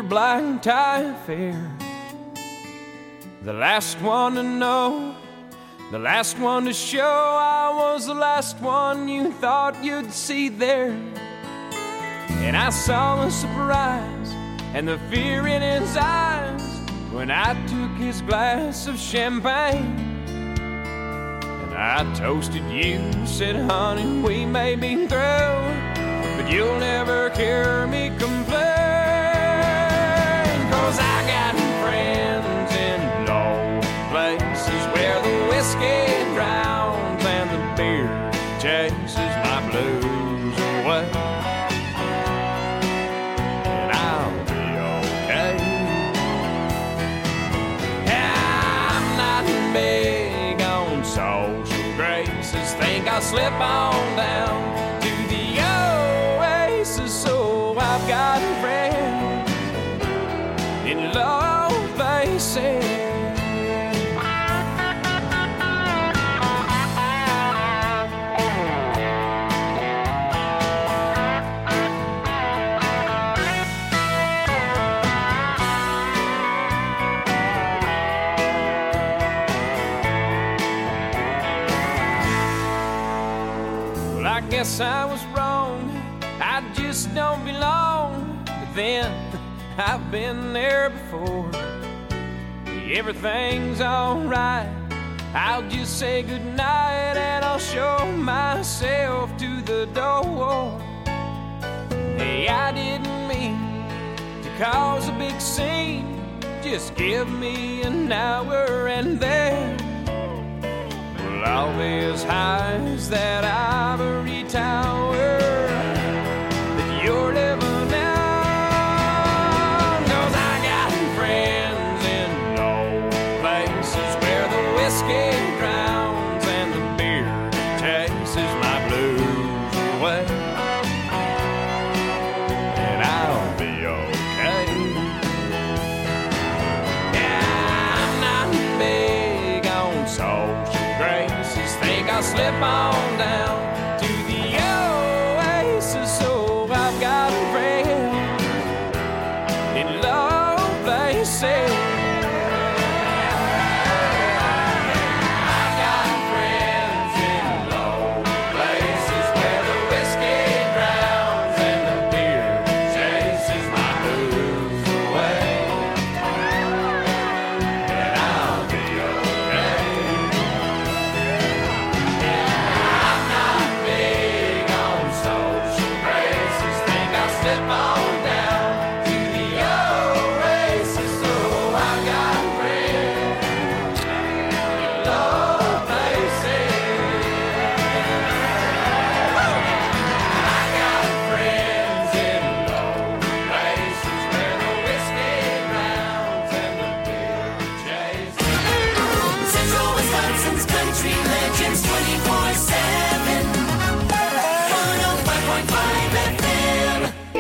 black tie affair. The last one to know, the last one to show I was the last one you thought you'd see there. And I saw the surprise and the fear in his eyes when I took his glass of champagne. And I toasted you, said, honey, we may be through, but you'll never hear me complain. 'Cause I got friends in low places where the whiskey drowns and the beer chases my blues away. And I'll be okay. I'm not big on social graces. Think I'll slip on down to the oasis. So I've got friends in low places. Well, I guess I was wrong. I just don't belong. But then I've been there before. Everything's alright. I'll just say goodnight and I'll show myself to the door. Hey, I didn't mean to cause a big scene. Just give me an hour and then well, I'll be as high as that ivory tower that you're living on. 'Cause I got friends in low places where the whiskey drowns and the beer chases my blues away. And I'll be okay. Yeah, I'm not big on social graces. Think I'll slip on down to the oasis. So I've got friends in low places. I've got friends in low places where the whiskey drowns and the beer chases my blues away. And I'll be okay. I'm not big on social graces. Think I'll slip on down to the oasis. So I've got friends in low places. I got friends in low places where the whiskey drowns and the beer chases. Central Wisconsin's country legends 24/7. 105.5 FM.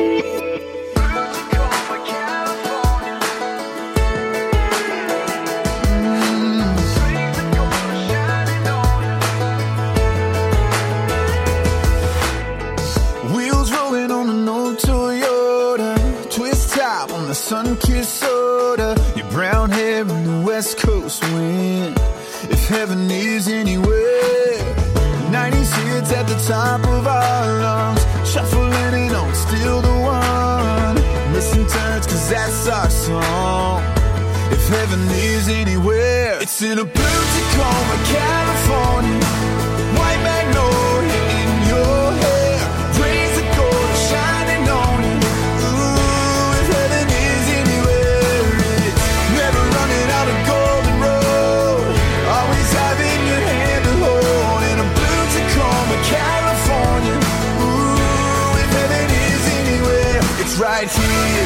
Wheels rolling on an old Toyota, twist top on the sun-kissed soda, your brown hair in the West Coast wind. If heaven is anywhere, 90s hits at the top of our lungs, shuffling it on, still the one. Missing turns 'cause that's our song. If heaven is anywhere, it's in a blue Tacoma, California. White magnolia in your hair, rays of gold are shining on you. Ooh, if heaven is anywhere, it's never running out of golden road. Always having your hand to hold in a blue Tacoma, California. Ooh, if heaven is anywhere, it's right here.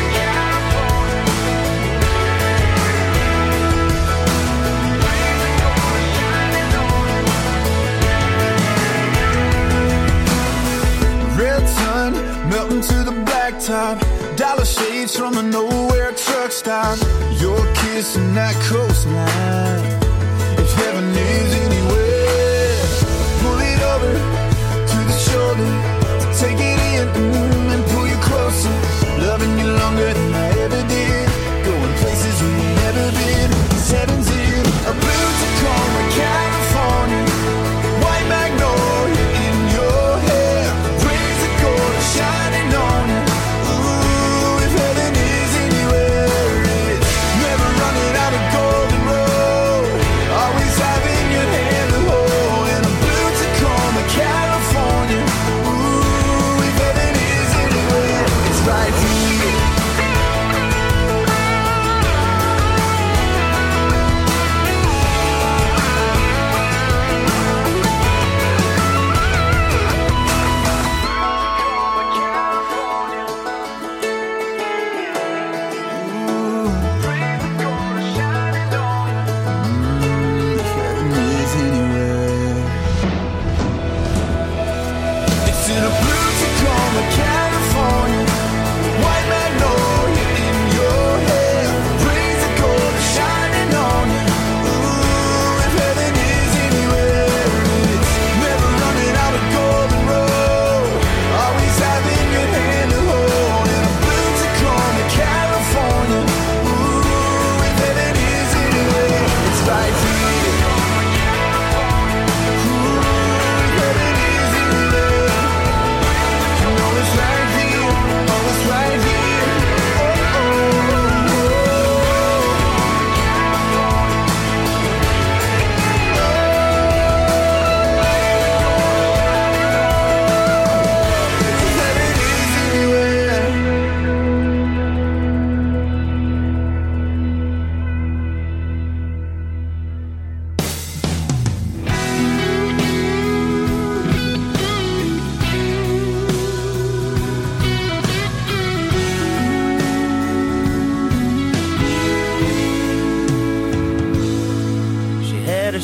Red sun melting to the blacktop, dollar shades from a nowhere truck stop. Your kiss and that coastline. If heaven is anywhere, pull it over to the shoulder, take it in and pull you closer, loving you longer than I ever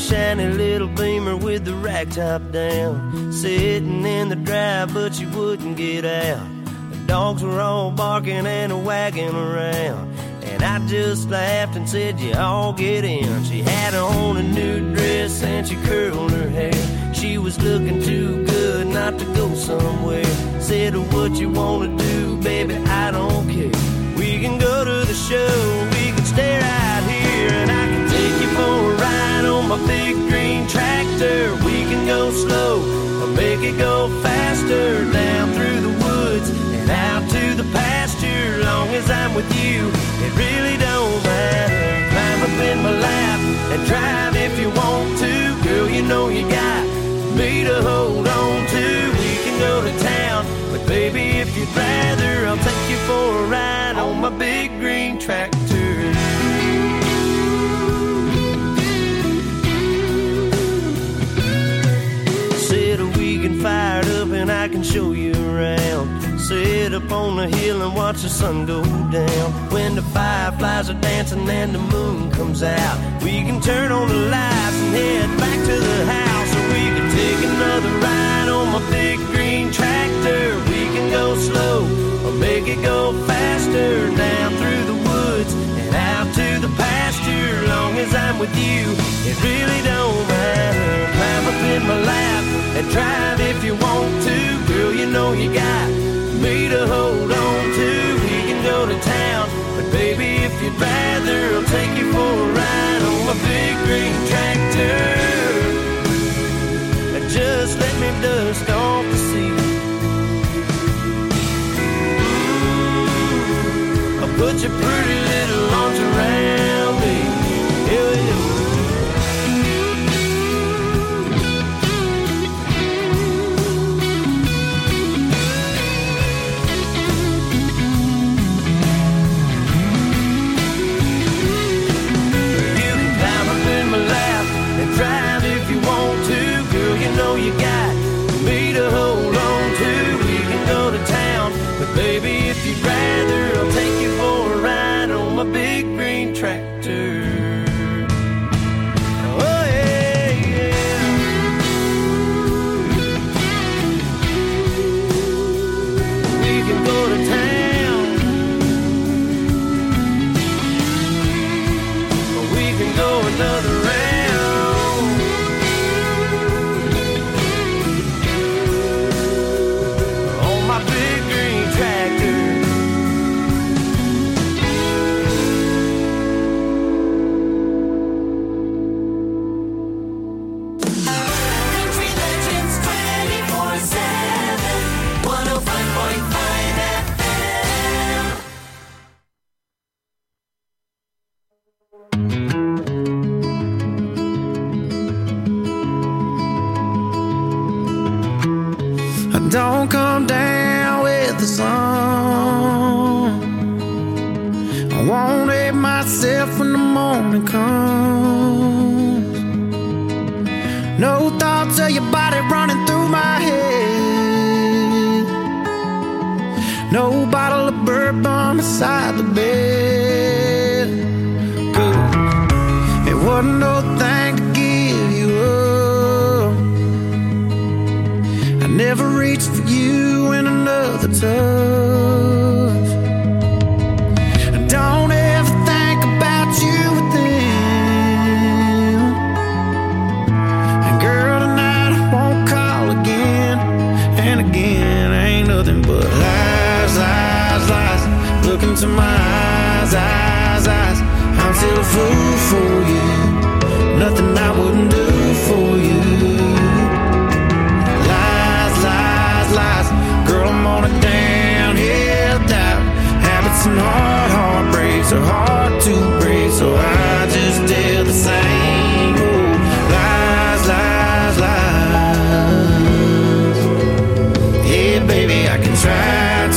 shiny little Beamer with the rack top down, sitting in the drive, but she wouldn't get out. The dogs were all barking and wagging around, and I just laughed and said, you all get in. She had on a new dress and she curled her hair. She was looking too good not to go somewhere. Said, what you wanna do, baby, I don't care. We can go to the show, we can stay right here, and I can take you for a ride on my big green tractor. We can go slow or make it go faster, down through the woods and out to the pasture. Long as I'm with you, it really don't matter. Climb up in my lap and drive if you want to. Girl, you know you got me to hold on to. We can go to town, but baby, if you'd rather, I'll take you for a ride on my big green tractor. Said we can fire it up and I can show you around. Sit up on the hill and watch the sun go down. When the fireflies are dancing and the moon comes out, we can turn on the lights and head back to the house. Or we can take another ride on my big green tractor. We can go slow or make it go faster, down through the woods and out to the pasture. Long as I'm with you, it really don't matter. Climb up in my lap and drive if you want to. Girl, you know you got me to hold on to. We can go to town, but baby, if you'd rather, I'll take you for a ride on my big green tractor. Just let me dust off the seat. I'll put your pretty little arms around me. Yeah, drive if you want to. Girl, you know you got me to hold on to. We can go to town, but baby, if you'd rather, I'll take you for a ride on my big green tractor. Oh yeah, yeah. We can go to town, or we can go another round. Don't come down with the sun. I won't hate myself when the morning comes. No thoughts of your body running through my head. No bottle of bourbon beside the bed. Good. It wasn't no thing to give you up. I never reached for you in another touch. I don't ever think about you with them. And girl, tonight I won't call again and again. Ain't nothing but lies, lies, lies. Look into my eyes, eyes, eyes. I'm still a fool for you. Nothing I wouldn't do for you. Lies. Girl, I'm on a downhill dive. Habits and heartbreaks are hard to break, so I just tell the same old lies, lies, lies. Yeah, baby, I can try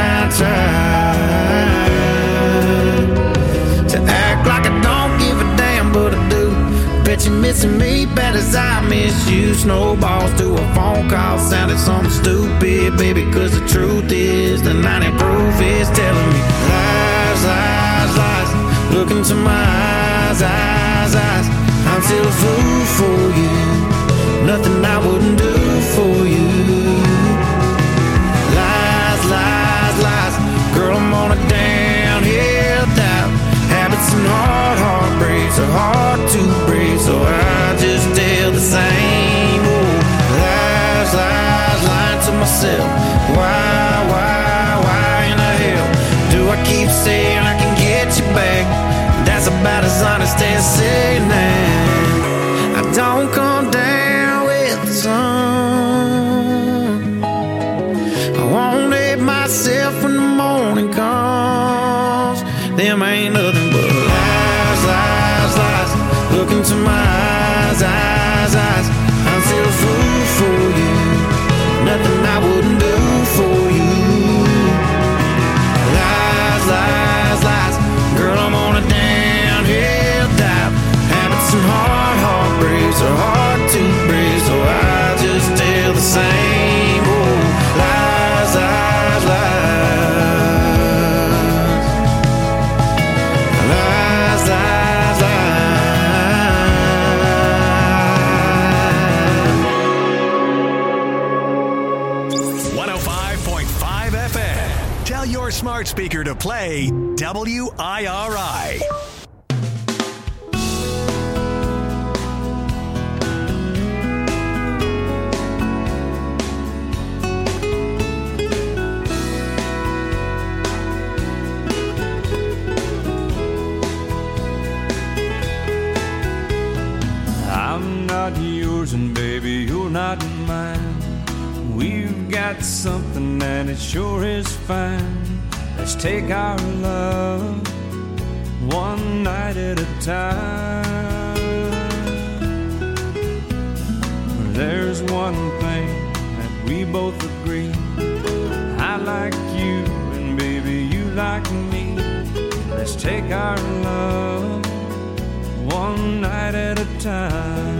to act like I don't give a damn, but I do. Bet you're missing me bad as I miss you. Snowballs to a phone call sounded something stupid, baby, cause the truth is the 90 proof is telling me lies, lies, lies. Look into my eyes, eyes, eyes. I'm still a fool for you. Nothing I wouldn't do for you. Lies, lies, lies. Girl, I'm on a downhill dive. Habits and heartbreaks are hard to break, so I just tell the same old lies, lies, lying to myself. Why in the hell do I keep saying I can get you back? That's about as honest as saying that I don't come down with the sun. I won't hate myself when the morning comes. Them ain't nothing but lies, lies, lies. Look into my eyes, eyes, eyes. I'm still a fool for you. Nothing I wouldn't do for you. Lies, lies, lies. Girl, I'm on a downhill dive. Habits and heartbreaks are hard to break, so I just tell the same old lies, lies, lies. Lies, lies, lies. 105.5 FM. Tell your smart speaker to play WIRI. I'm not yours and baby, you're not mine. We've got something and it sure is fine. Let's take our love one night at a time. There's one thing that we both agree. I like you and baby you like me. Let's take our love one night at a time.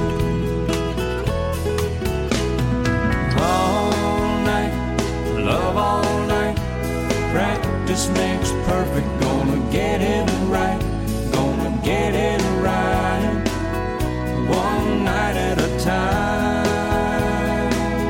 All night, love all night. Practice makes perfect. Gonna get it right. Gonna get it right. One night at a time.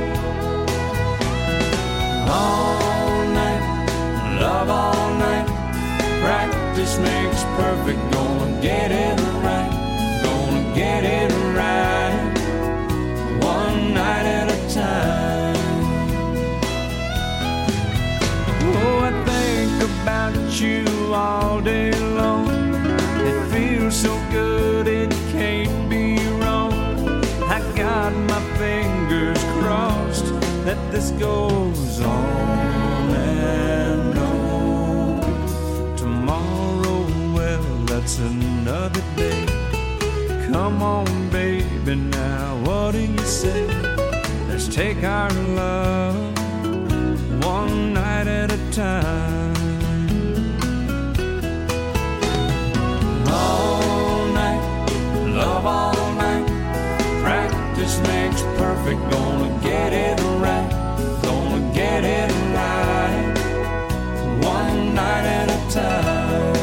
All night, love all night. Practice makes perfect. Gonna get it right. Gonna get it right. One night at a time. Oh, I think about you all day long. It feels so good, it can't be wrong. I got my fingers crossed that this goes on and on. Tomorrow, well, that's another day. Come on, baby, now what do you say? Let's take our love one night at a time. All night, love all night. Practice makes perfect. Gonna get it right. Gonna get it right. One night at a time.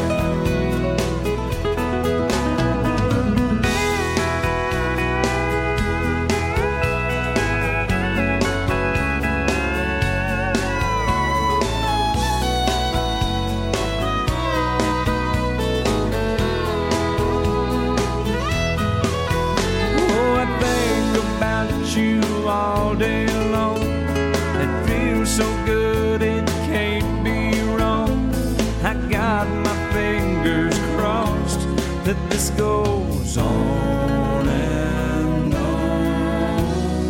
You all day long. It feels so good, it can't be wrong. I got my fingers crossed that this goes on and on.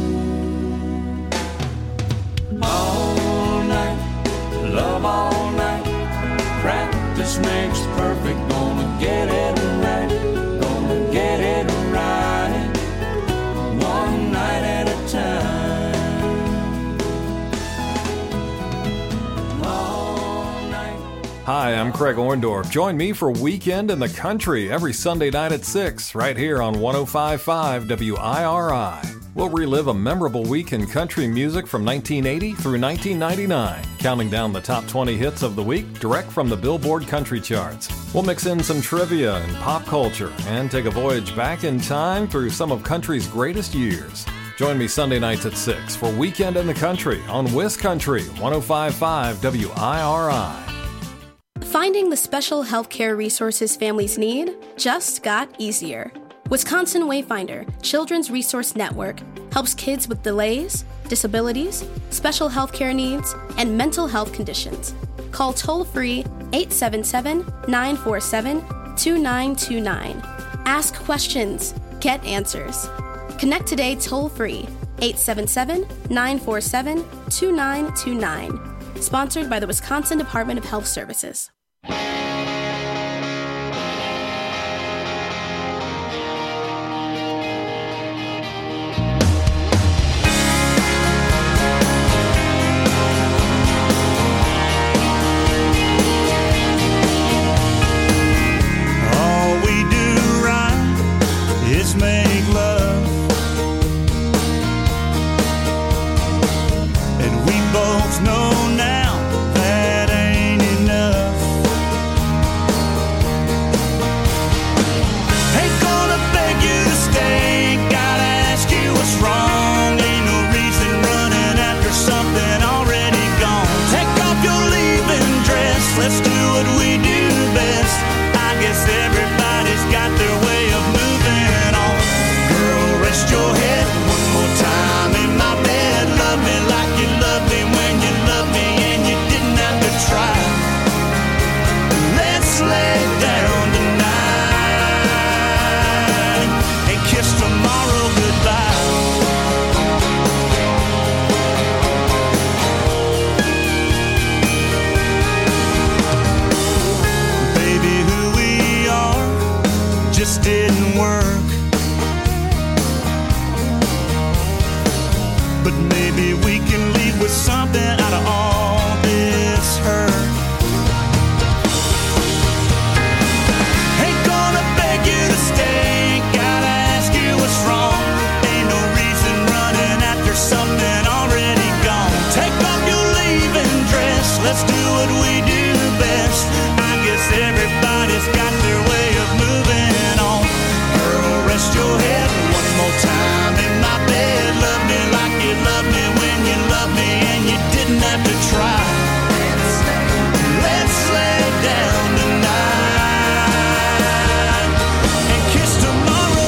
All night, love all night. Practice makes perfect. Gonna get it right. Gonna get it right. One night at a time. All night, Hi, I'm Craig Orndorff. Join me for Weekend in the Country every Sunday night at 6, right here on 105.5 WIRI. We'll relive a memorable week in country music from 1980 through 1999, counting down the top 20 hits of the week direct from the Billboard Country Charts. We'll mix in some trivia and pop culture and take a voyage back in time through some of country's greatest years. Join me Sunday nights at 6 for Weekend in the Country on WisCountry 105.5 WIRI. Finding the special healthcare resources families need just got easier. Wisconsin Wayfinder Children's Resource Network helps kids with delays, disabilities, special healthcare needs, and mental health conditions. Call toll-free 877-947-2929. Ask questions. Get answers. Connect today toll-free 877-947-2929. Sponsored by the Wisconsin Department of Health Services. All we do right is make love, and we both know now that ain't enough. Ain't gonna beg you to stay, gotta ask you what's wrong. Ain't no reason running after something already gone. Take off your leaving dress, let's do what we do best. I guess everybody's got their way of moving on. Girl, rest your head one more time in my bed. Love me like you loved me when you loved me and you didn't have to try. Let's lay down tonight and kiss tomorrow goodbye. Baby, who we are just didn't work. But maybe we can leave with something out of all this hurt. Ain't gonna beg you to stay, gotta ask you what's wrong. Ain't no reason running after something already gone. Take off your leaving dress, let's do what we do best. I guess everybody's got their way of moving on. Girl, rest your head one more time in my bed. Love me like you loved me when you loved me and you didn't have to try. Let's lay down tonight and kiss tomorrow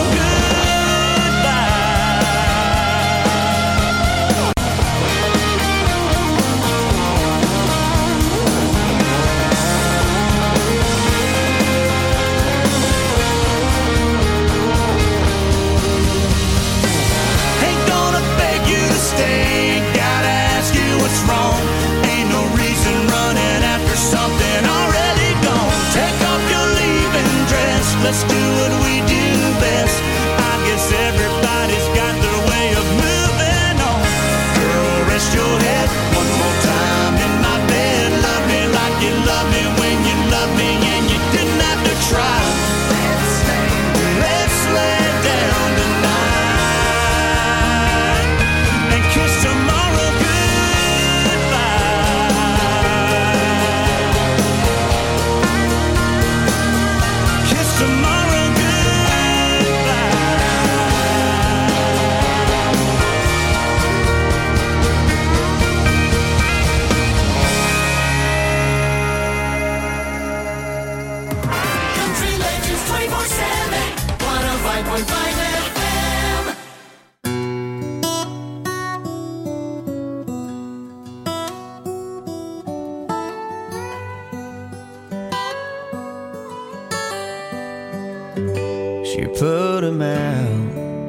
Ain't gonna beg you to stay, gotta ask you what's wrong. Ain't no reason running after something already gone. Take off your leaving dress, let's do what we do best. I guess everybody's got their way of moving on. Girl, rest your head one more time in my bed. Love me like you loved me when you loved me and you didn't have to try. Let's lay down tonight and kiss tomorrow goodbye. Kiss tomorrow Country Legends 24/7, 105.5 FM. She put him out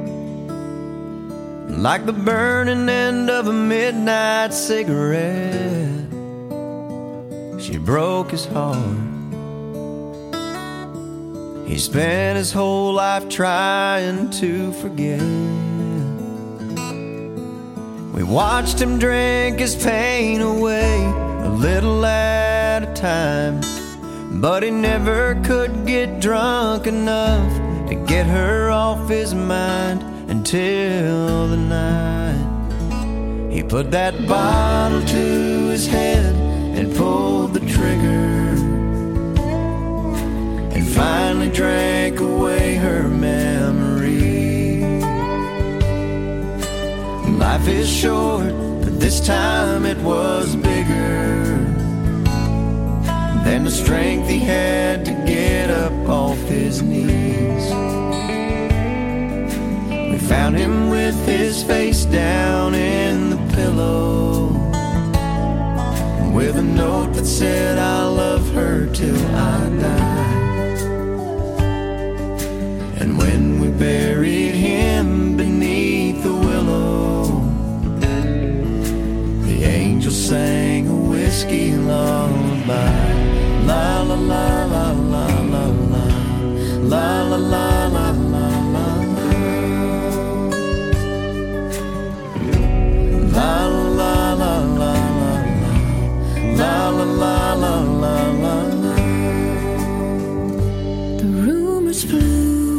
like the burning end of a midnight cigarette. She broke his heart. He spent his whole life trying to forget. We watched him drink his pain away, a little at a time. but he never could get drunk enough to get her off his mind until the night he put that bottle to his head and pulled the trigger and finally drank away her memory. Life is short, but this time it was bigger than the strength he had to get up off his knees. We found him with his face down in the pillow, with a note that said, "I'll love her till I die." And when we buried him beneath the willow, the angel sang a whiskey lullaby. La la la la la la la, la la la la la la, la la la la la la la la la. The rumors flew,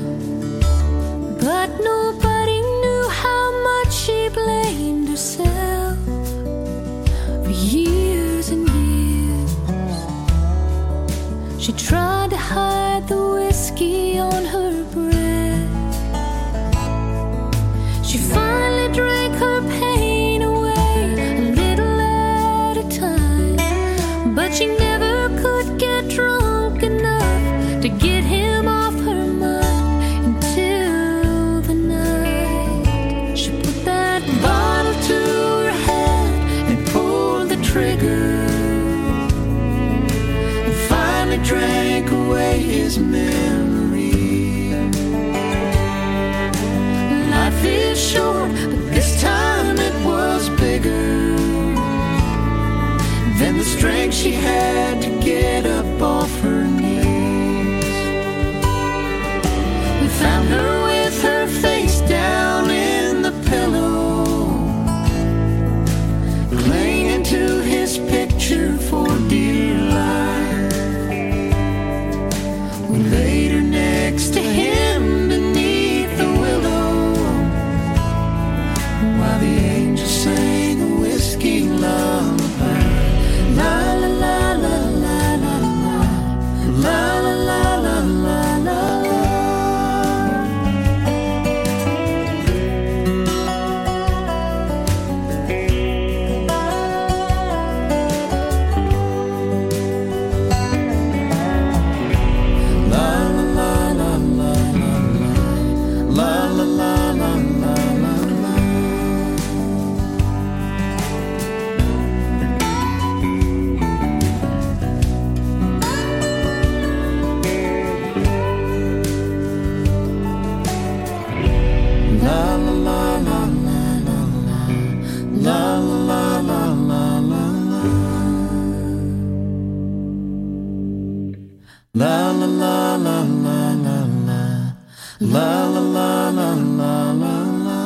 but nobody knew how much she blamed herself for years and years. She tried to hide the whiskey on her breath. She finally drank her pain away a little at a time, but she never could get drunk enough to get him off her mind until the night she put that bottle to her head and pulled the trigger and finally drank away his memory. Life is short, but this time it was bigger than the strength she had to get up off her knees. We found her with her face down in the pillow, clinging to his picture for dear life. We laid her next to him beneath the willow, while the angel sang a whiskey lullaby. La la la la la la la, la la la la la la. La la la la la la la, la la la la la la la.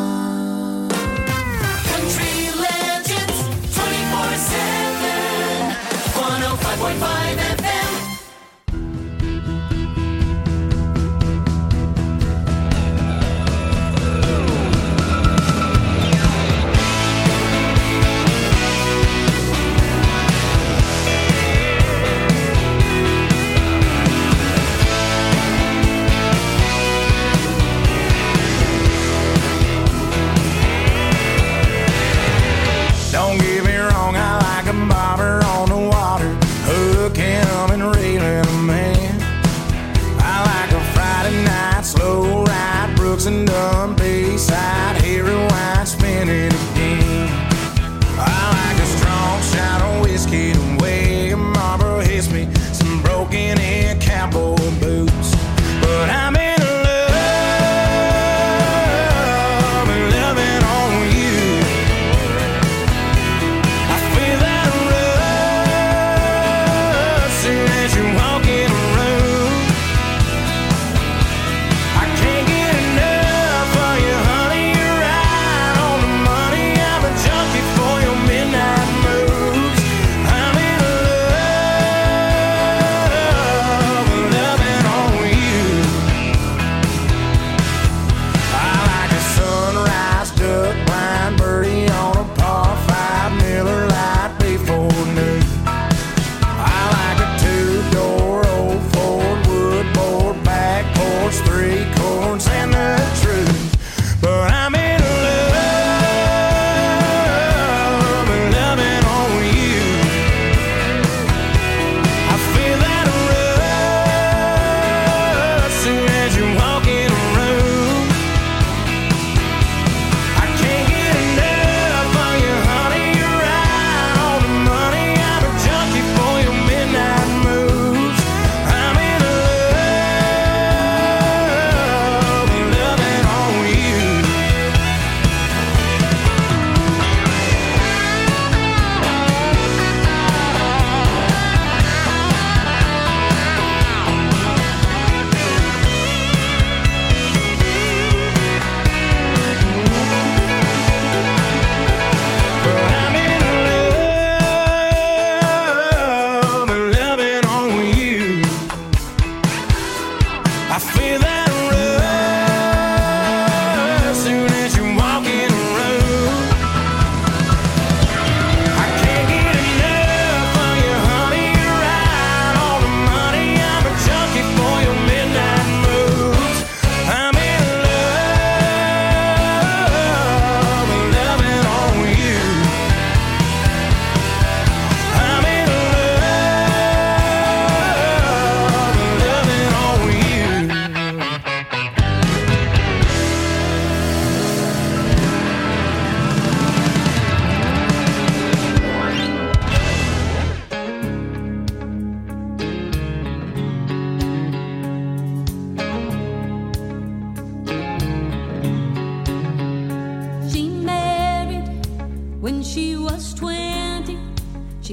Country Legends 24/7, 105.5 FM. Don't get me wrong, I like a bobber on the water, hooking and reeling a man. I like a Friday night slow ride, Brooks and Dunn Bayside, Harry Wine spinning again. I like a strong shot of whiskey to weigh, Marlboro hits me, some broken in cowboy boots. But I'm in love and loving on you. I feel that rush as you walk in the room. I can't get enough of you, honey. You're right on the money. I'm a junkie for your midnight moves. I'm in love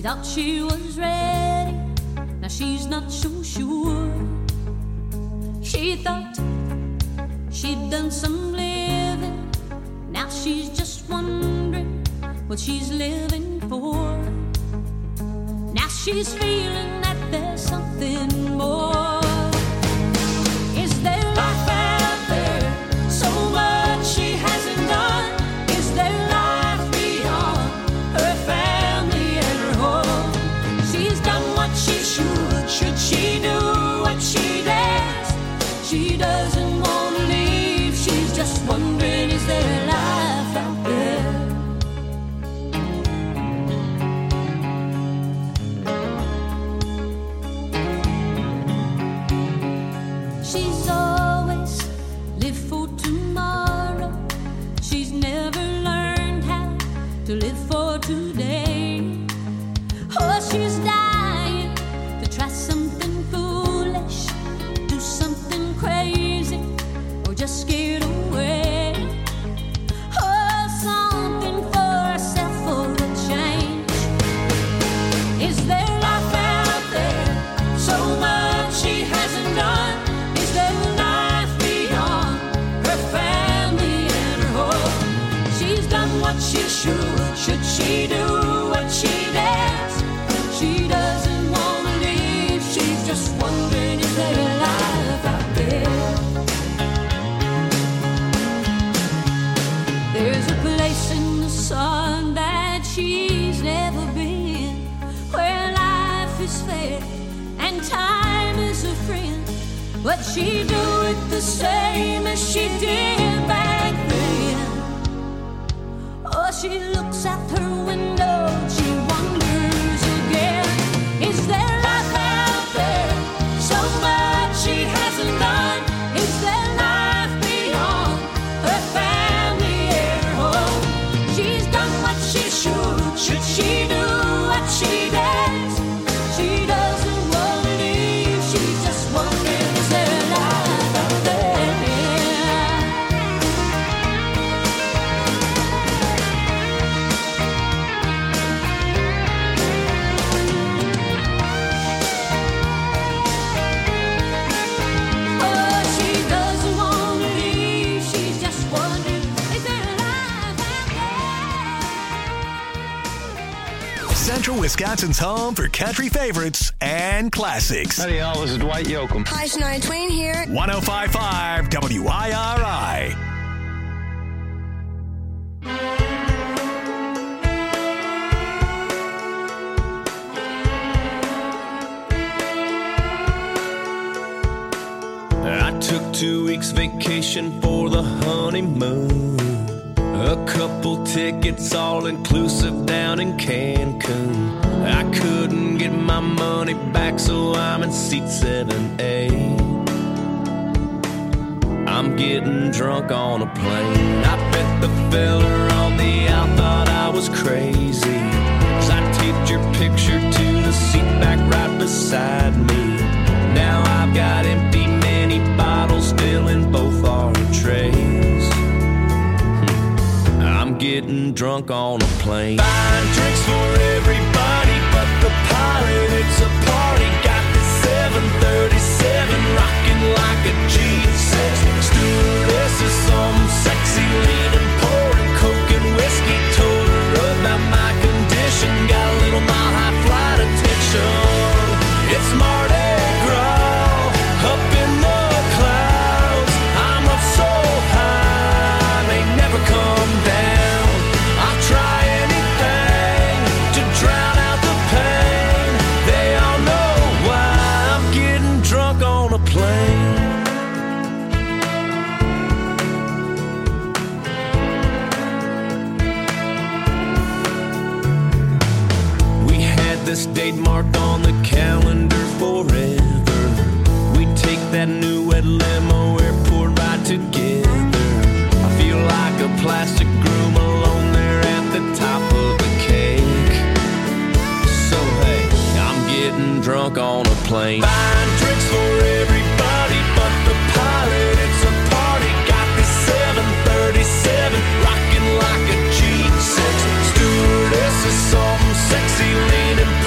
thought she was ready, now she's not so sure. She thought she'd done some living, now she's just wondering what she's living for. Now she's feeling that there's something more. Is there life out there? So much she hasn't done. Is there life beyond her family and her home? She's done what she should. Should she do what she does? She doesn't want to leave. She's just wondering, is there life out there? She's always lived for tomorrow. She's never learned how to live for today. Oh, she's dying to try something foolish, do something crazy, or just get away. Oh, something for herself for a change. Is there life out there? So much she hasn't done. Is there life beyond her family and her home? She's done what she should. Should she do what she does? She doesn't want to leave. She's just wondering, is there life out there? There's a place in the sun that she's never been, where life is fair and time is a friend. But she do it the same as she did back then. Oh, she looks out her window, she wonders again. Is there life out there? So much she hasn't done. Is there life beyond her family and her home? She's done what she should. Should she do what she does? She doesn't want to leave. She's just wondering, is there life out there? Oh, she doesn't want to leave. She's just wondering, is there life out there? Central Wisconsin's home for country favorites and classics. Howdy, y'all. This is Dwight Yoakam. Hi, Shania Twain here. 105.5 WIRI. I took 2 weeks vacation for the honeymoon. A couple tickets all inclusive down in Cancun. I couldn't get my money back, so I'm in seat 7A. I'm getting drunk on a plane. I bet the fella on the out thought I was crazy, 'cause I taped your picture to the seat back right beside me. Now I've got empty mini bottles still in both our trays. I'm getting drunk on a plane. Buying drinks for everybody but the pilot. It's a party. Got this 737 rocking like a G6. Stewardess is some sexy leaning, pouring coke and whiskey. Told her about my condition. Got a little mile high flight attention. It's Mardi Gras up in the clouds. I'm up so high, may never come down. I'll try anything to drown out the pain. They all know why I'm getting drunk on a plane. We had this date marked on the calendar forever. We take that new red limo airport ride together. I feel like a plastic groom alone there at the top of the cake. So hey, I'm getting drunk on a plane. Buying drinks for everybody but the pilot. It's a party. Got this 737 rocking like a G6. Stewardess is some sexy leaning,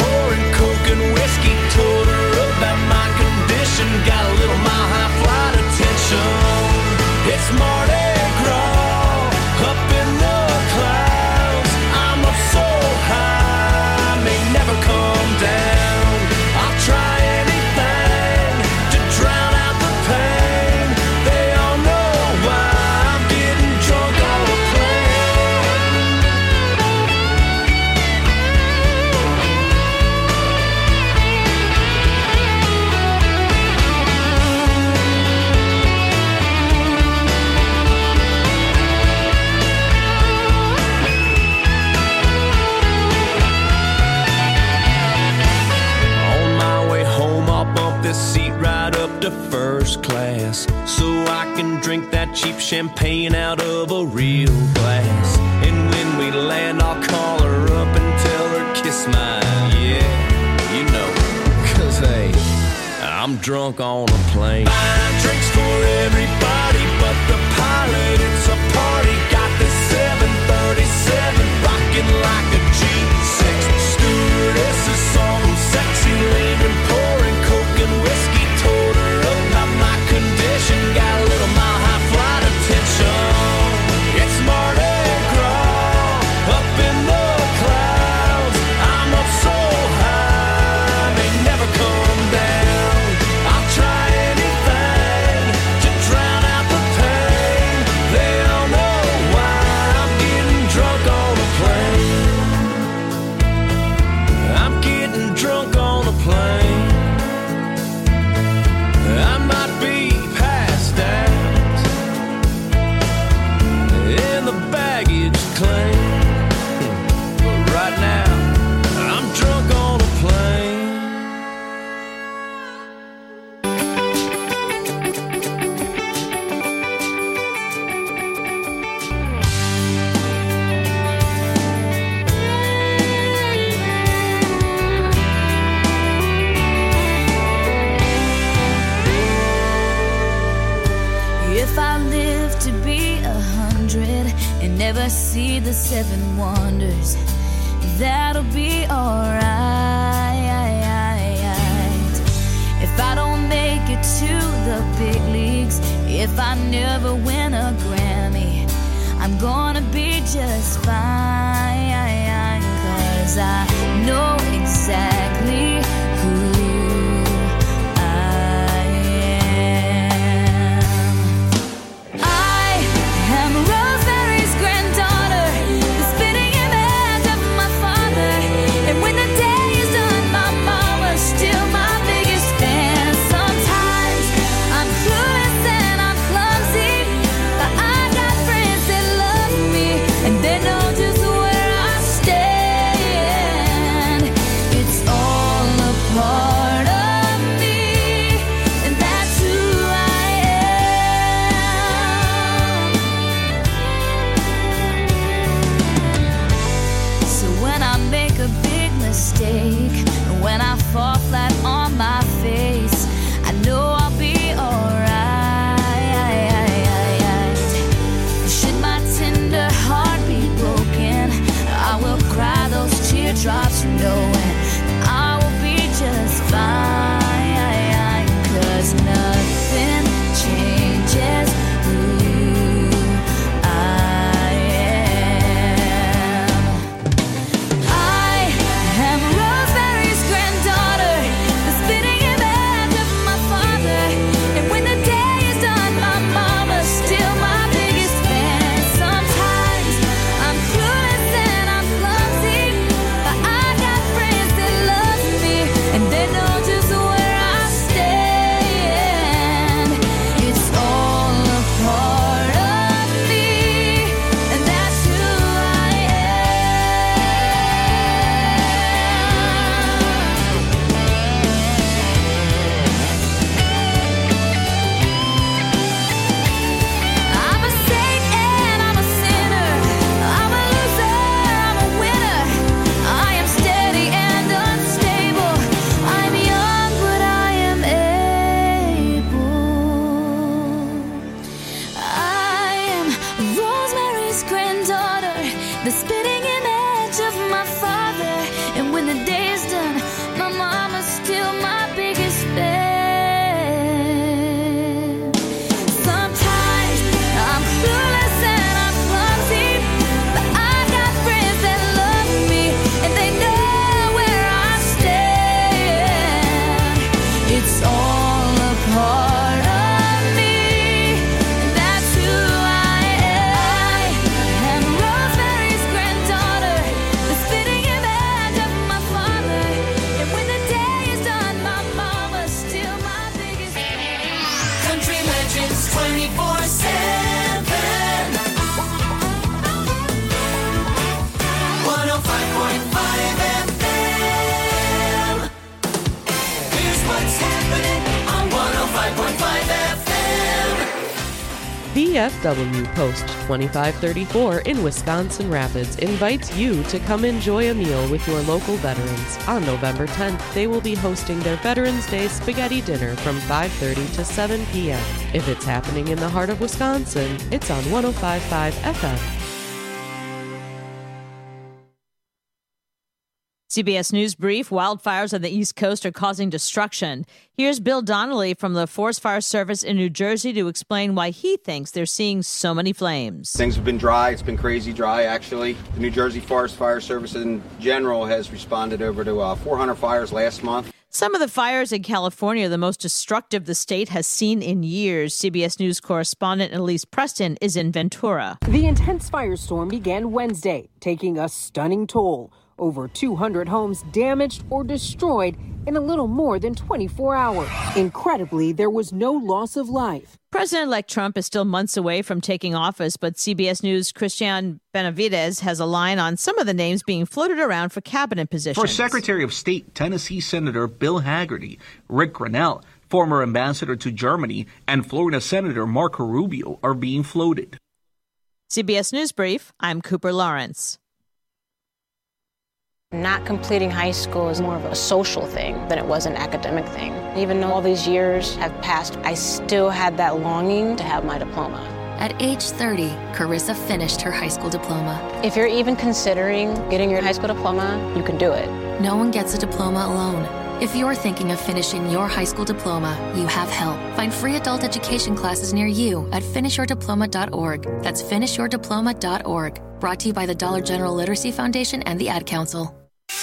right up to first class, so I can drink that cheap champagne out of a real glass. And when we land, I'll call her up and tell her kiss mine. Yeah, you know, 'cause hey, I'm drunk on a plane. Buying drinks for everybody but the pilot. It's a party. Got the 737 rocking like a G6. Stewardesses saw them sexy, leaning, pouring coke and whiskey. Told her about my condition. Got a little mile high flight attention. It's Mardi Gras up in the clouds. I'm up so high, they never come down. I'll try anything to drown out the pain. They don't know why I'm getting drunk on a plane. I'm getting drunk on a plane. I might be passed out in the baggage claim, but right now I'm drunk on a plane. If I live to be 100 and never see the 7 wonders, that'll be alright. If I don't make it to the big leagues, if I never win a Grammy, I'm gonna be just fine. 'Cause I know exactly who I am. I am Rosemary's granddaughter, the spitting image of my father. And when the day is done, my mama's still my biggest fan. Sometimes I'm clueless and I'm clumsy, but I got friends that love me, and they know just where I stand. It's all a part of me, and that's who I am. So when I make a big mistake, when I fall flat on my face, I know I'll be alright. Should my tender heart be broken, I will cry those teardrops knowing I will be just fine. 'Cause nothing changes who I am. I am Rosemary's granddaughter, the spitting image of my father. And when the day is done, my mama's still my biggest fan. Sometimes I'm clueless and I'm clumsy, but I got friends that love me, and they know just where I stand. It's all a part of me, and that's who I I'm a saint and I'm a sinner. I'm a loser, I'm a winner. I am steady and unstable. I'm young, but I am able. I am Rosemary's granddaughter, the spitting image of my father. And when the day is done, my mama's still my biggest fan. Sometimes I'm clueless and I'm clumsy, but I got friends that love me, and they know where I stand. It's all a part of me, and that's who I am. Rosemary's granddaughter, the spitting image of my father. And when the day is done, my mama's still my biggest fan. Country legends 24/7. 105.5 FM. Here's what's happening on 105.5. VFW Post 2534 in Wisconsin Rapids invites you to come enjoy a meal with your local veterans. On November 10th, they will be hosting their Veterans Day Spaghetti Dinner from 5:30 to 7 p.m. If it's happening in the heart of Wisconsin, it's on 105.5 FM. CBS News Brief, wildfires on the East Coast are causing destruction. Here's Bill Donnelly from the Forest Fire Service in New Jersey to explain why he thinks they're seeing so many flames. Things have been dry. It's been crazy dry, actually. The New Jersey Forest Fire Service in general has responded over to 400 fires last month. Some of the fires in California are the most destructive the state has seen in years. CBS News correspondent Elise Preston is in Ventura. The intense firestorm began Wednesday, taking a stunning toll. Over 200 homes damaged or destroyed in a little more than 24 hours. Incredibly, there was no loss of life. President-elect Trump is still months away from taking office, but CBS News' Christian Benavides has a line on some of the names being floated around for cabinet positions. For Secretary of State, Tennessee Senator Bill Hagerty, Rick Grenell, former ambassador to Germany, and Florida Senator Marco Rubio are being floated. CBS News Brief, I'm Cooper Lawrence. Not completing high school is more of a social thing than it was an academic thing. Even though all these years have passed, I still had that longing to have my diploma. At age 30, Carissa finished her high school diploma. If you're even considering getting your high school diploma, you can do it. No one gets a diploma alone. If you're thinking of finishing your high school diploma, you have help. Find free adult education classes near you at finishyourdiploma.org. That's finishyourdiploma.org. Brought to you by the Dollar General Literacy Foundation and the Ad Council.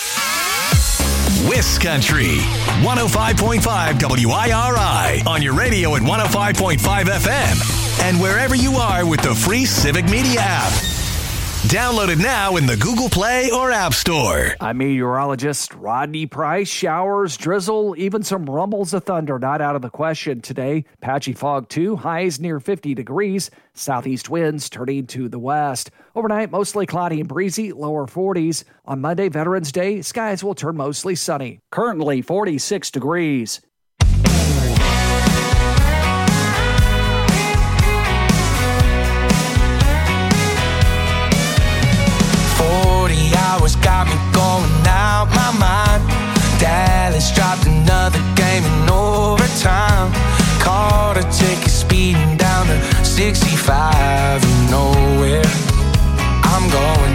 Wiscountry, 105.5 WIRI on your radio at 105.5 FM and wherever you are with the free Civic Media app. Download it now in the Google Play or App Store. I'm meteorologist Rodney Price. Showers, drizzle, even some rumbles of thunder not out of the question today. Patchy fog too, highs near 50 degrees. Southeast winds turning to the west. Overnight, mostly cloudy and breezy, lower 40s. On Monday, Veterans Day, skies will turn mostly sunny. Currently 46 degrees. 40 hours got me going out my mind. Dallas dropped another game in overtime. Caught a ticket speeding down to 65. You know where I'm going.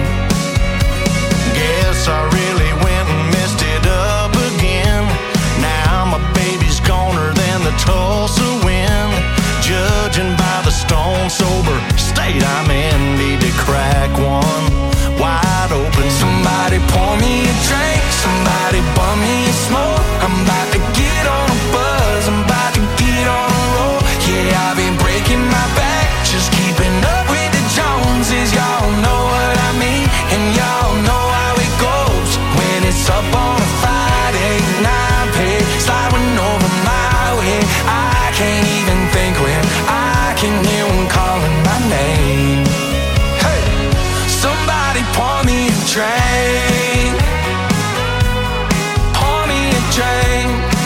Guess I really went and messed it up again. Now my baby's goner than the Tulsa wind. Judging by the stone sober state I'm in, need to crack one wide open. Somebody pour me a drink, somebody bum me a smoke. I'm about to get on a buzz, I'm about to get on a roll. Yeah, I've been breaking my back, just keeping up with the Joneses. Y'all know what I mean, and y'all know how it goes. When it's up on a Friday night, pay sliding over my way. I can't even think when I can hear one calling my name. Hey, somebody pour me a drink. Pour me a drink.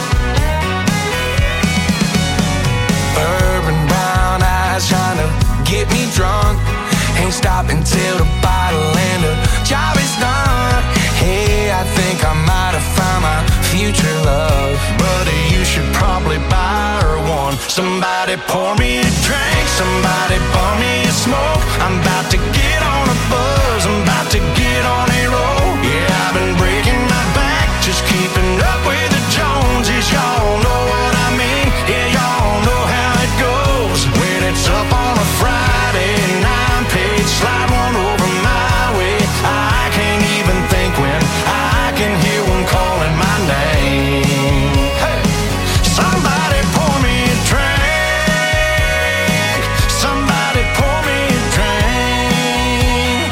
Bourbon brown eyes trying to get me drunk. Ain't stopping till the bottle and the job is done. Hey, I think I might have found my future love. Buddy, you should probably buy her one. Somebody pour me a drink, somebody pour me a smoke. I'm about to get on a buzz, I'm about to get on a roll. Yeah, I've been breaking my back, just keeping up with the Joneses. Y'all know what I mean, yeah, y'all know how it goes. When it's up on a Friday and I'm paid, slide one over my way. I can't even think when I can hear one calling my name. Hey, somebody pour me a drink. Somebody pour me a drink.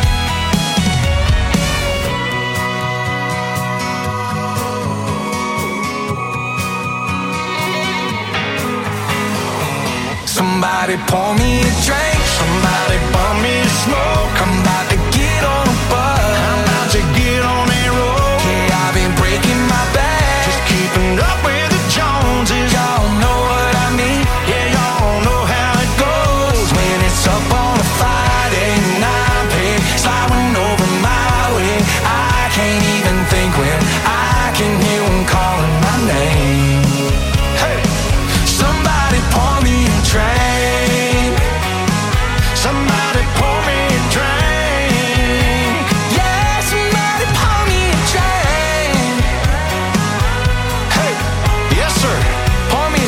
Somebody pour me a drink. Somebody bum me a smoke. I'm about to get on a buzz. I'm about to get on a roll. Yeah, I've been breaking my back, just keeping up with the Joneses. Y'all know what I mean. Yeah, y'all know how it goes.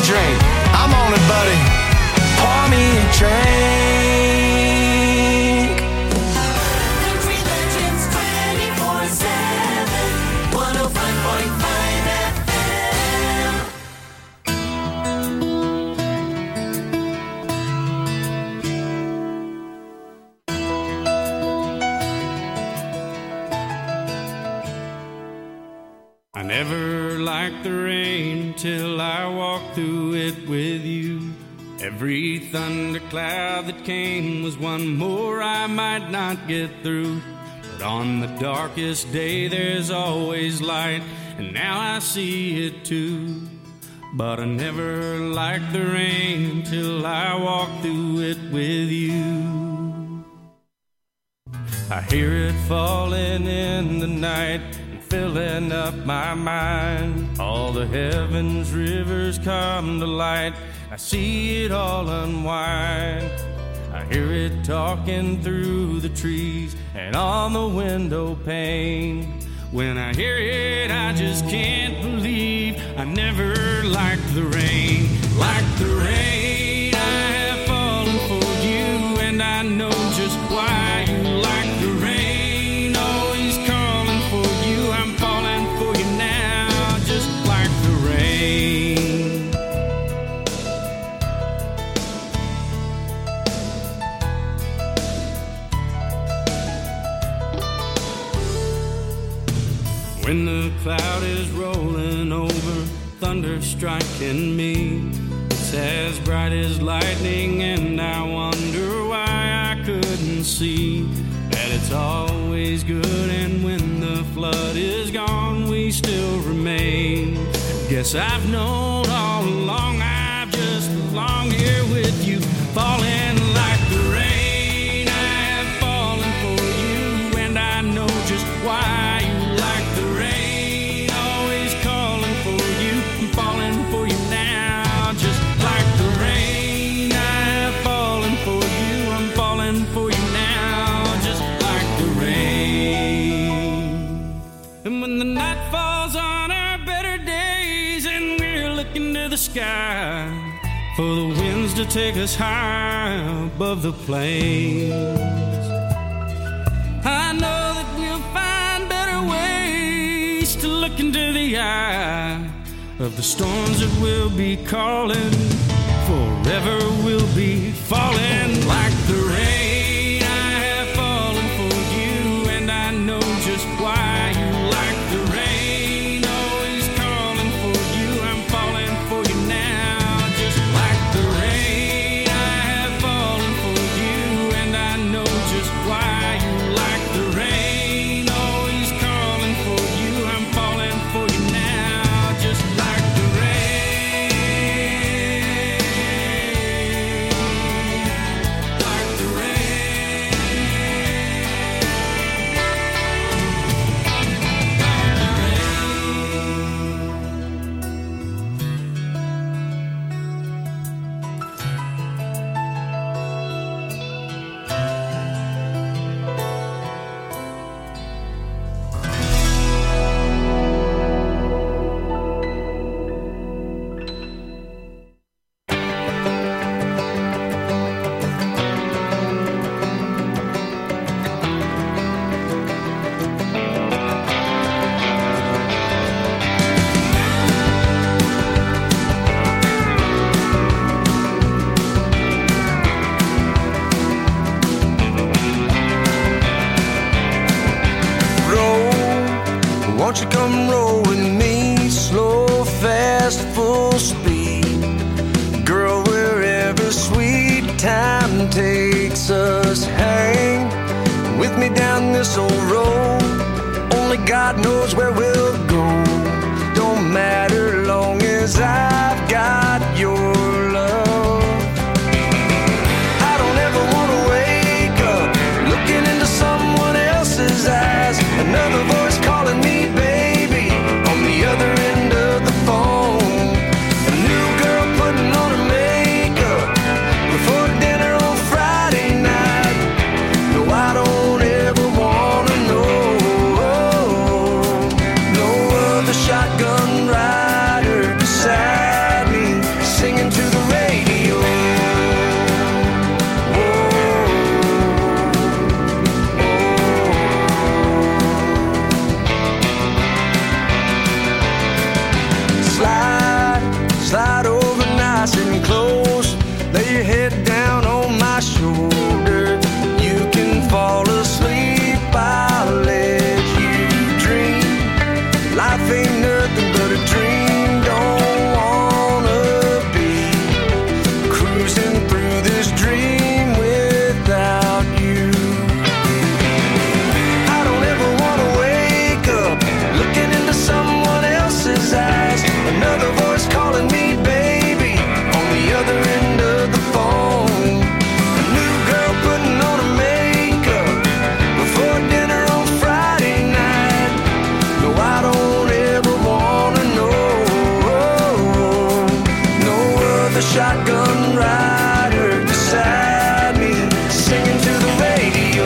drink. I'm on it, buddy. Pour me a drink. Country Legends 24/7, 105.5 FM. I never liked the rain till I walked through it with you. Every thundercloud that came was one more I might not get through. But on the darkest day there's always light, and now I see it too. But I never liked the rain till I walked through it with you. I hear it falling in the night, filling up my mind. All the heavens rivers come to light. I see it all unwind. I hear it talking through the trees and on the window pane. When I hear it, I just can't believe I never liked the rain. Like the rain, I have fallen for you, and I know just why you like the rain. Always calling for you, I'm falling for you now, just like the rain. When the cloud is rolling over, thunder striking me, it's as bright as lightning, and I wonder why I couldn't see that it's always good, and when the flood is gone, we still remain. Guess I've known all along I've just belonged here with you, falling like the rain. I have fallen for you, and I know just why you like the rain. Always calling for you, I'm falling for you now, just like the rain. I have fallen for you, I'm falling for you now, just like the rain. And when the night falls on our better days and we're looking to the sky for the winds to take us high above the plains, I know that we'll find better ways to look into the eye of the storms that we'll be calling. Forever we'll be falling like the rain. I have fallen for you, and I know just why you like the rain. Always calling for you, I'm falling for you now, just like the rain. I have fallen for you, and I know just why you like the rain. Always calling for you, I'm falling for you now, just like the rain. Like the rain. Won't you come roll with me, slow, fast, full speed? Girl, wherever sweet time takes us, hang with me down this old road. Only God knows where we'll go. Don't matter long as I've got your love. I don't ever want to wake up looking into someone else's eyes. Another voice calling me baby on the other end of the phone. A new girl putting on her makeup before dinner on Friday night. No, I don't ever wanna know. No, shotgun rider beside me, singing to the radio.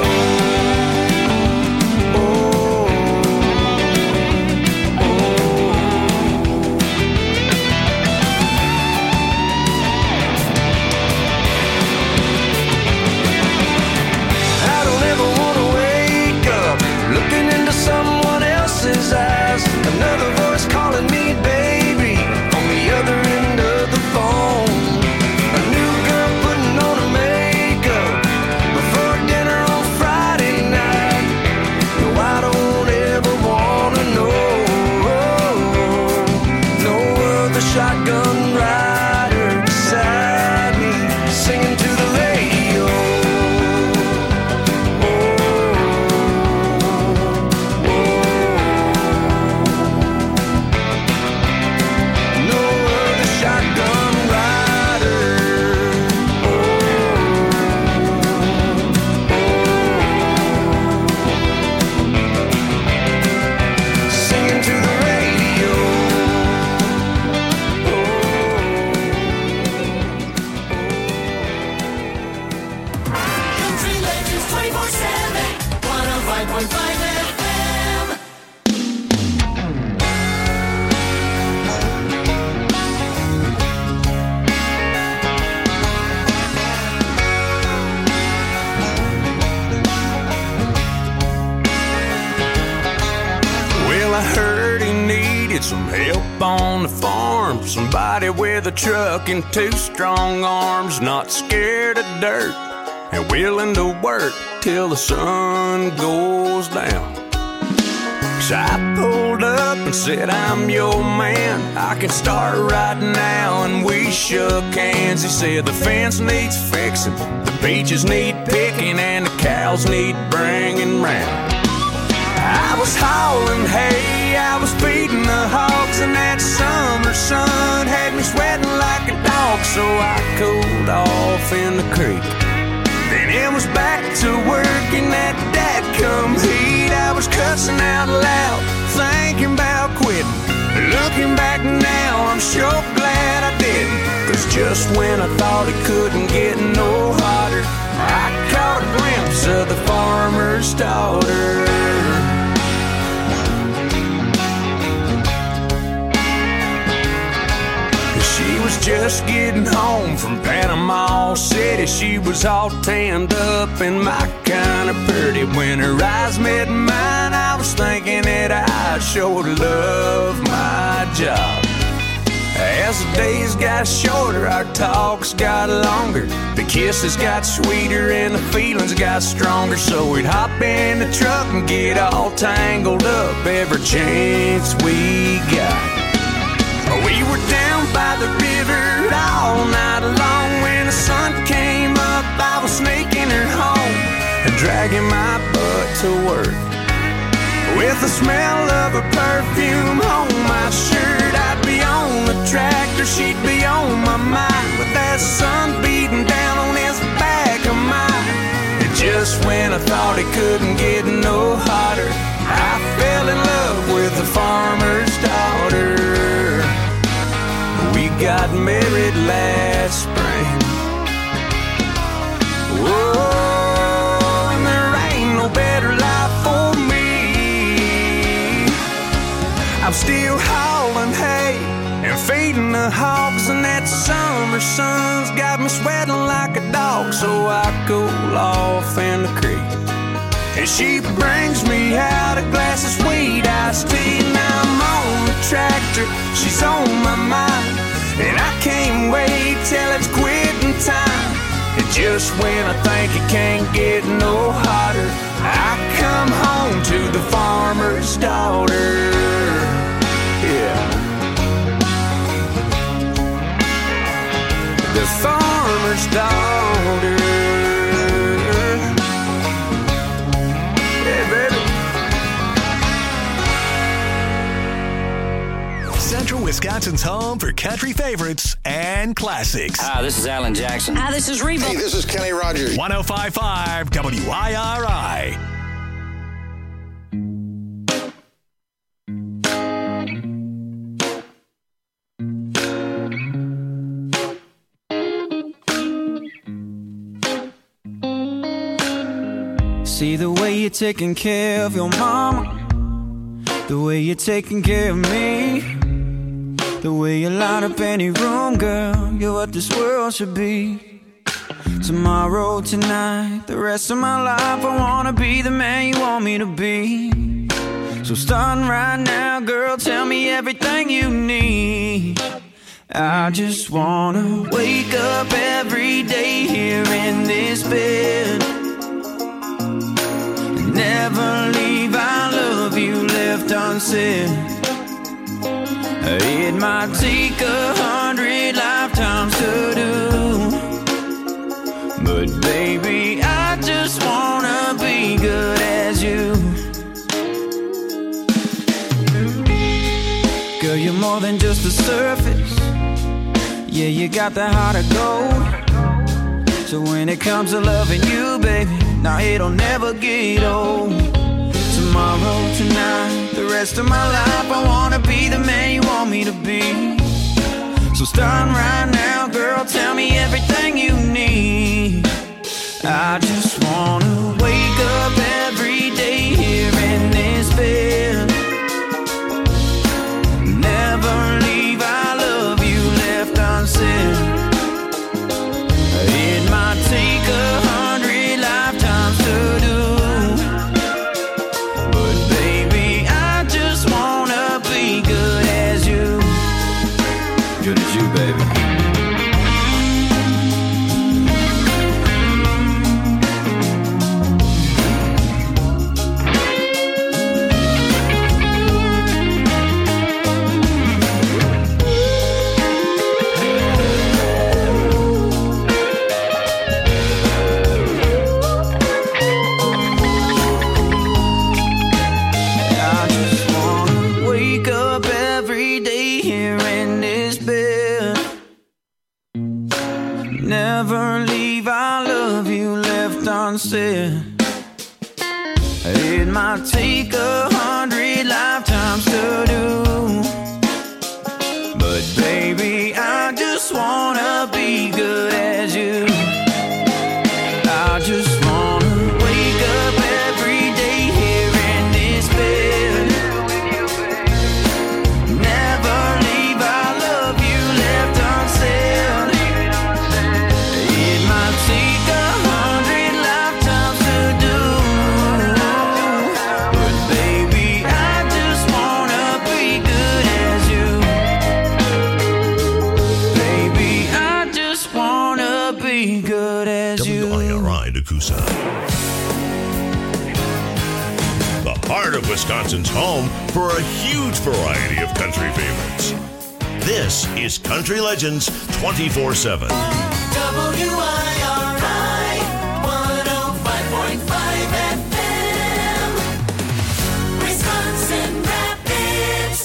Someone else's eyes, another voice calling me baby on the other end of the phone. A new girl putting on her makeup before dinner on Friday night. No, I don't ever wanna know. No other shotgun rider beside me, singing to the radio. Some help on the farm, somebody with a truck and two strong arms, not scared of dirt and willing to work till the sun goes down. So I pulled up and said, I'm your man, I can start right now, and we shook hands. He said the fence needs fixing, the peaches need picking, and the cows need bringing round. I was hauling hay, I was feeding the hogs, and that summer sun had me sweating like a dog, so I cooled off in the creek. Then it was back to work in that dadgum heat. I was cussing out loud, thinking about quitting. Looking back now, I'm sure glad I didn't, 'cause just when I thought it couldn't get no hotter, I caught a glimpse of the farmer's daughter. She was just getting home from Panama City. She was all tanned up and my kind of pretty. When her eyes met mine, I was thinking that I sure love my job. As the days got shorter, our talks got longer. The kisses got sweeter and the feelings got stronger. So we'd hop in the truck and get all tangled up every chance we got. We were down by the river all night long. When the sun came up, I was sneaking her home and dragging my butt to work. With the smell of her perfume on my shirt, I'd be on the tractor, she'd be on my mind, with that sun beating down on this back of mine. And just when I thought it couldn't get no hotter, I fell in love with the farmer's daughter. We got married last spring. Whoa, and there ain't no better life for me. I'm still hauling hay and feeding the hogs, and that summer sun's got me sweating like a dog, so I cool off in the creek. And she brings me out a glass of sweet iced tea. Now I'm on the tractor, she's on my mind, and I can't wait till it's quitting time. And just when I think it can't get no hotter, I come home to the farmer's daughter. Yeah. The farmer's daughter. Yeah, baby. Central Wisconsin's home for country favorites and classics. Hi, this is Alan Jackson. Hi, this is Reba. Hey, this is Kenny Rogers. 105.5 WIRI. See the way you're taking care of your mama, the way you're taking care of me, the way you light up any room, girl, you're what this world should be. Tomorrow, tonight, the rest of my life, I wanna be the man you want me to be. So starting right now, girl, tell me everything you need. I just wanna wake up every day here in this bed, never leave I love you left unsaid. It might take 100 lifetimes to do, but baby, I just wanna be good as you. Girl, you're more than just the surface. Yeah, you got the heart of gold. So when it comes to loving you, baby, now it'll never get old. Tomorrow, tonight, the rest of my life, I wanna be the man you want me to be. So starting right now, girl, tell me everything you need. I just wanna wake up every day here in this bed, never leave I love you left unsaid. It might take 100 lifetimes to do, but baby, I just wanna be good as you. Good as you, baby. Never leave I love you left unsaid. It might take 100 lifetimes to do, but baby, I just wanna be good as you. I just wanna wake up every day here in this bed, never leave I love you left unsaid. It might take 100 lifetimes to do, but baby, I just wanna be good as you. Baby, I just wanna be good as you. WIRI Nakusa. The heart of Wisconsin's home for a huge variety of country favorites. This is Country Legends 24/7. WIRI 105.5 FM, Wisconsin Rapids.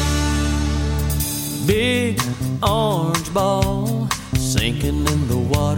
Big orange ball sinking in the water.